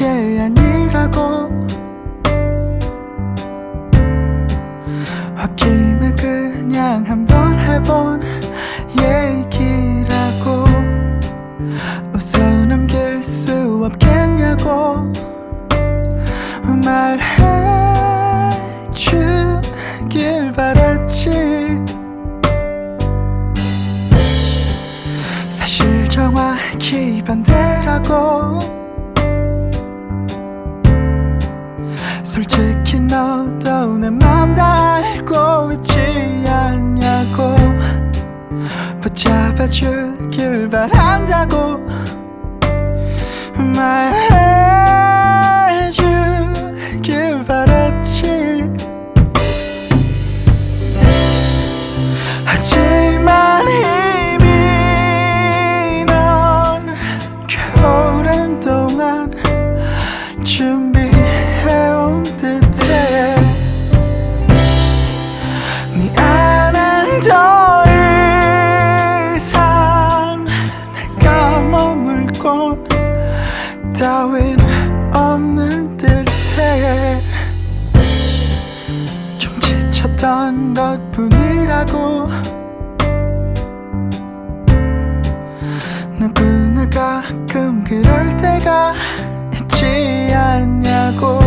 게 아니라고 홧김에 그냥 한번 해본 얘기라고 웃어 넘길 수 없겠냐고 말해주길 바랬지. 사실 정확히 반대라고. 솔직히 너도 내 맘 다 알고 있지 않냐고 붙잡아주길 바란다고 말해주길 바랬지. 하지만 이미 넌 꽤 오랜 동안 준비해온 듯해. 네 안엔 더 이상 내가 머물 곳 따윈 없는 듯해. 좀 지쳤던 것뿐이라고. 누구나 가끔 그럴 때가 있지 않냐고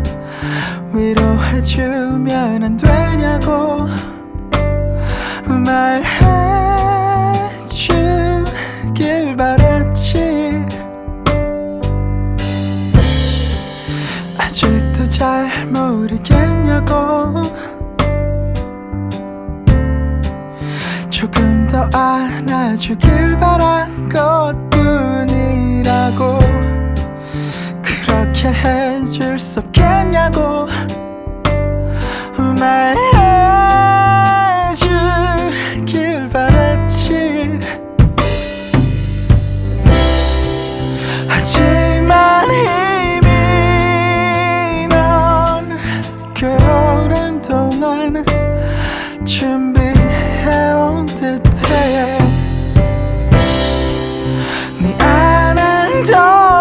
위로해주면 안 되냐고 말해주길 바랬지. 아직도 잘 모르겠냐고 조금 더 안아주길 바란 것뿐이라고 그렇게 해줄 수 없겠냐고 말해주길 바랬지. 하지만 이미 넌 꽤 오랜 동안 준비해온 듯해. 네 안엔 더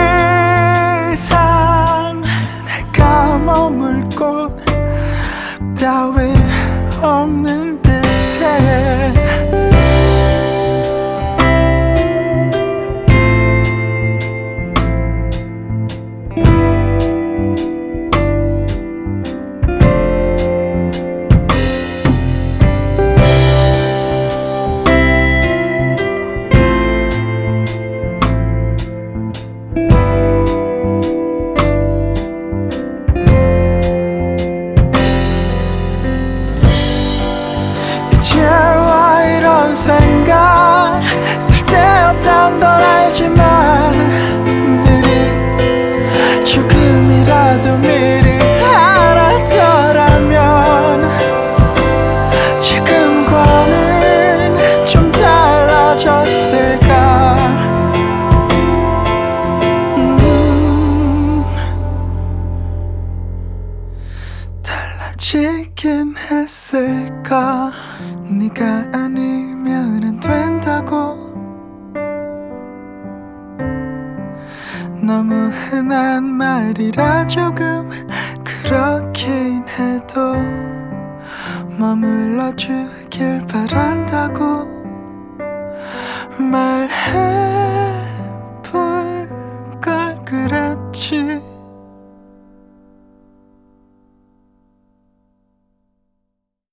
이상 내가 머물 곳 따윈 없는 듯해. 이제와 이런 생각 쓸데없단 걸 알지만 미리 조금이라도 미리 알았더라면 지금과는 좀 달라졌을까. 달라지긴 했을까. 네가 아니면 안 된다고 너무 흔한 말이라 조금 그렇긴 해도 머물러 주길 바란다고